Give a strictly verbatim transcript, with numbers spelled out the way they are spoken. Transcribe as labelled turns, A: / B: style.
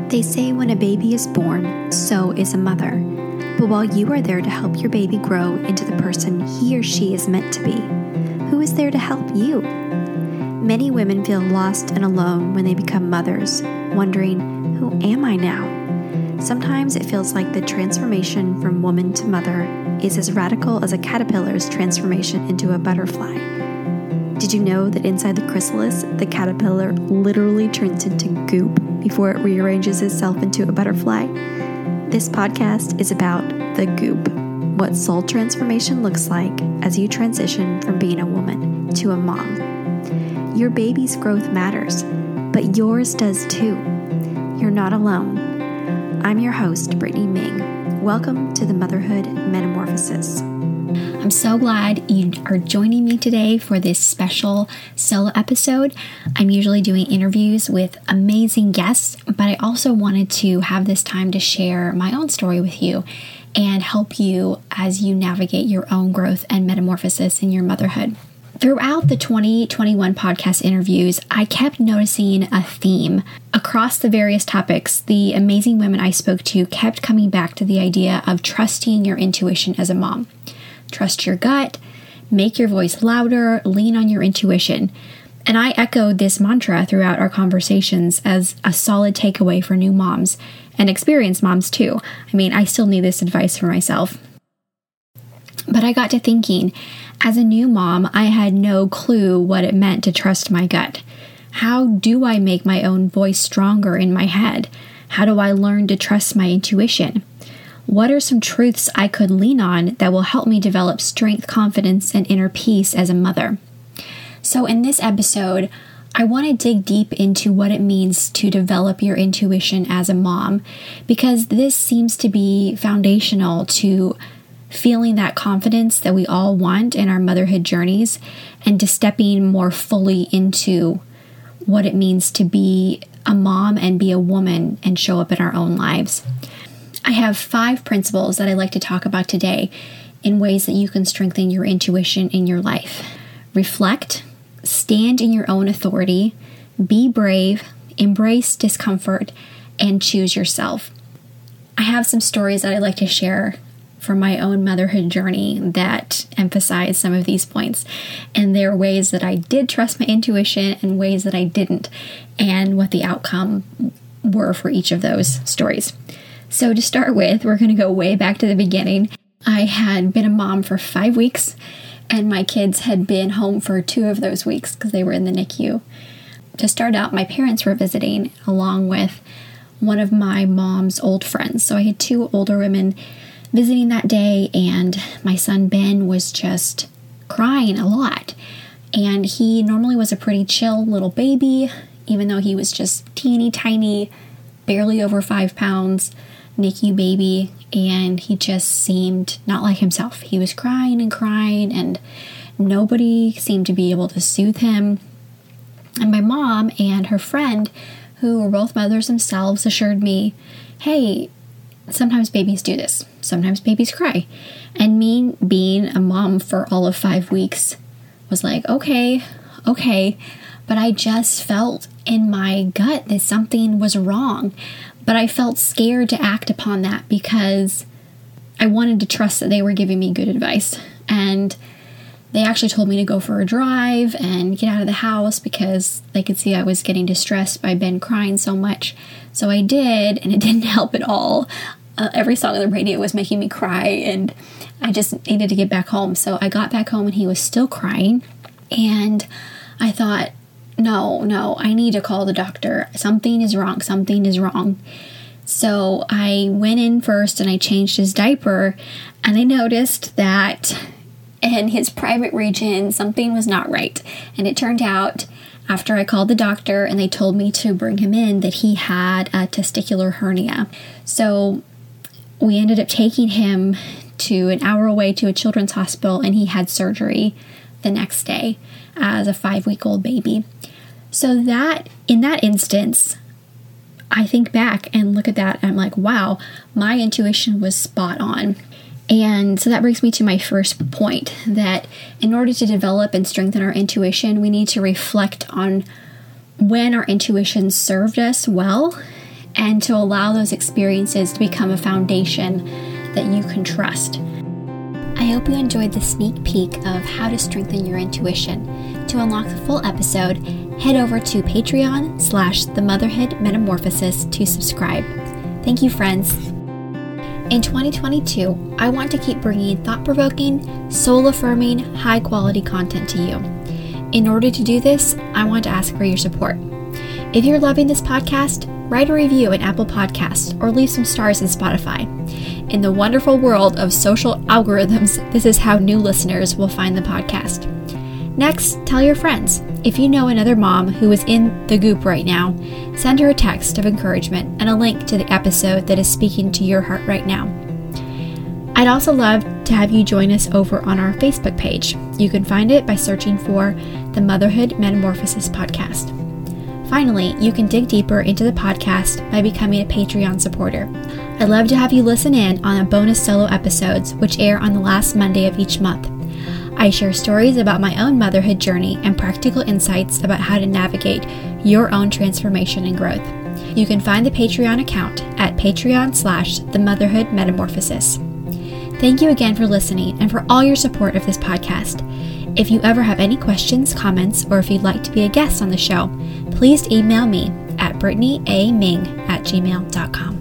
A: They say when a baby is born, so is a mother. But while you are there to help your baby grow into the person he or she is meant to be, who is there to help you? Many women feel lost and alone when they become mothers, wondering, who am I now? Sometimes it feels like the transformation from woman to mother is as radical as a caterpillar's transformation into a butterfly. Did you know that inside the chrysalis, the caterpillar literally turns into goop before it rearranges itself into a butterfly? This podcast is about the goop, what soul transformation looks like as you transition from being a woman to a mom. Your baby's growth matters, but yours does too. You're not alone. I'm your host, Brittany Ming. Welcome to the Motherhood Metamorphosis.
B: I'm so glad you are joining me today for this special solo episode. I'm usually doing interviews with amazing guests, but I also wanted to have this time to share my own story with you and help you as you navigate your own growth and metamorphosis in your motherhood. Throughout the twenty twenty-one podcast interviews, I kept noticing a theme. Across the various topics, the amazing women I spoke to kept coming back to the idea of trusting your intuition as a mom. Trust your gut, make your voice louder, lean on your intuition. And I echoed this mantra throughout our conversations as a solid takeaway for new moms and experienced moms too. I mean, I still need this advice for myself. But I got to thinking, as a new mom, I had no clue what it meant to trust my gut. How do I make my own voice stronger in my head? How do I learn to trust my intuition? What are some truths I could lean on that will help me develop strength, confidence, and inner peace as a mother? So in this episode, I want to dig deep into what it means to develop your intuition as a mom, because this seems to be foundational to feeling that confidence that we all want in our motherhood journeys and to stepping more fully into what it means to be a mom and be a woman and show up in our own lives. I have five principles that I'd like to talk about today in ways that you can strengthen your intuition in your life. Reflect, stand in your own authority, be brave, embrace discomfort, and choose yourself. I have some stories that I'd like to share from my own motherhood journey that emphasize some of these points. And there are ways that I did trust my intuition and ways that I didn't, and what the outcome were for each of those stories. So to start with, we're going to go way back to the beginning. I had been a mom for five weeks, and my kids had been home for two of those weeks because they were in the N I C U. To start out, my parents were visiting along with one of my mom's old friends. So I had two older women visiting that day, and my son Ben was just crying a lot. And he normally was a pretty chill little baby, even though he was just teeny tiny, barely over five pounds. N I C U baby, and he just seemed not like himself. He was crying and crying, and nobody seemed to be able to soothe him. And my mom and her friend, who were both mothers themselves, assured me, hey, sometimes babies do this. Sometimes babies cry. And me being a mom for all of five weeks was like, okay, okay. But I just felt in my gut that something was wrong. But I felt scared to act upon that because I wanted to trust that they were giving me good advice. And they actually told me to go for a drive and get out of the house because they could see I was getting distressed by Ben crying so much. So I did, and it didn't help at all. Uh, every song on the radio was making me cry, and I just needed to get back home. So I got back home, and he was still crying. And I thought, no, no, I need to call the doctor. Something is wrong. Something is wrong. So I went in first and I changed his diaper, and I noticed that in his private region, something was not right. And it turned out, after I called the doctor and they told me to bring him in, that he had a testicular hernia. So we ended up taking him to an hour away to a children's hospital, and he had surgery the next day as a five-week-old baby. So that, in that instance, I think back and look at that and I'm like, wow, my intuition was spot on. And so that brings me to my first point, that in order to develop and strengthen our intuition, we need to reflect on when our intuition served us well and to allow those experiences to become a foundation that you can trust. I hope you enjoyed the sneak peek of how to strengthen your intuition. To unlock the full episode, head over to Patreon slash The Motherhood Metamorphosis to subscribe. Thank you, friends. In twenty twenty-two, I want to keep bringing thought-provoking, soul-affirming, high-quality content to you. In order to do this, I want to ask for your support. If you're loving this podcast, write a review in Apple Podcasts or leave some stars in Spotify. In the wonderful world of social algorithms, this is how new listeners will find the podcast. Next, tell your friends. If you know another mom who is in the goop right now, send her a text of encouragement and a link to the episode that is speaking to your heart right now. I'd also love to have you join us over on our Facebook page. You can find it by searching for the Motherhood Metamorphosis Podcast. Finally, you can dig deeper into the podcast by becoming a Patreon supporter. I'd love to have you listen in on the bonus solo episodes, which air on the last Monday of each month. I share stories about my own motherhood journey and practical insights about how to navigate your own transformation and growth. You can find the Patreon account at Patreon slash The Motherhood Metamorphosis. Thank you again for listening and for all your support of this podcast. If you ever have any questions, comments, or if you'd like to be a guest on the show, please email me at brittany a ming at gmail dot com.